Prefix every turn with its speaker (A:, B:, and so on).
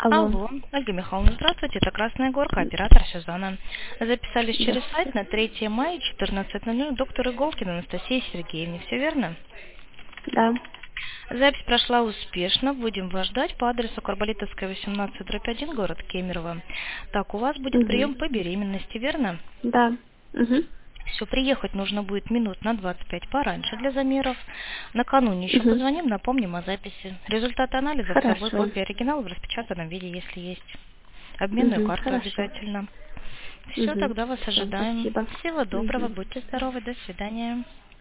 A: Алло.
B: Алло, Ольга Михайловна, здравствуйте, это Красная Горка, оператор сезона. Записались через сайт
A: Здравствуйте.
B: на 3 мая, 14:00, доктор Иголкина Анастасия Сергеевна, все верно?
A: Да.
B: Запись прошла успешно, будем вас ждать по адресу Карболитовская, 18/1, город Кемерово. Так, у вас будет
A: Угу.
B: прием по беременности, верно?
A: Да. Угу.
B: Все, приехать нужно будет минут на 25 пораньше для замеров. Накануне еще
A: Угу.
B: позвоним, напомним о записи. Результаты анализа с собой,
A: Хорошо.
B: копия оригинала в распечатанном виде, если есть. Обменную
A: Угу.
B: карту
A: Хорошо.
B: обязательно. Все,
A: Угу.
B: тогда вас
A: Все,
B: ожидаем.
A: спасибо.
B: Всего доброго,
A: Угу.
B: будьте здоровы, до свидания.